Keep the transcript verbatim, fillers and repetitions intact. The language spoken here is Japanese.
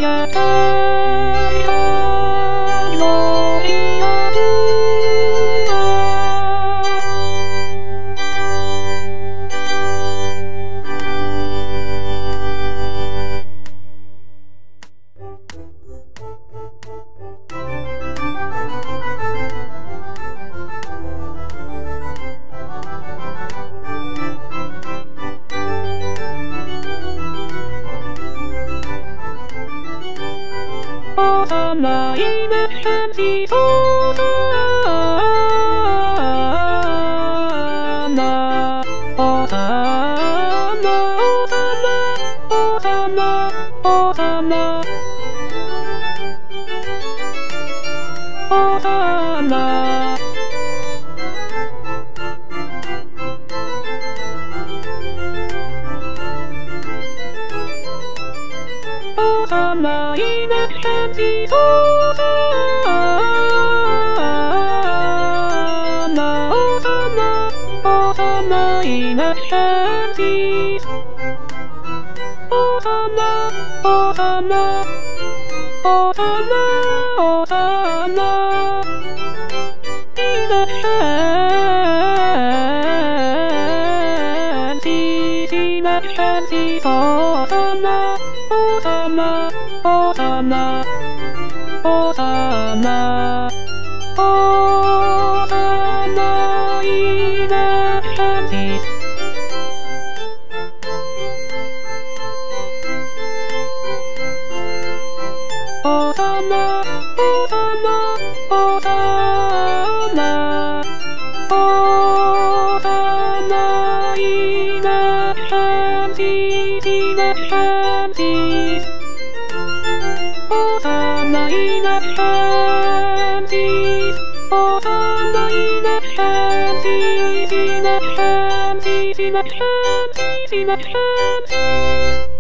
やたりはもいやる甘いメッセージそうだなおさまおさまおさまおさまおさま甘いメッセージそうだなおさまおさまいメッセージおさまおさまおさまおさまいメッセージメッセージおさまおさまおさまおさまおさまいメッセージおさまおさまおさまおさまいメッセージメッセージおさまいメッセージおさまいメッセージメッセージメッセージメッセージ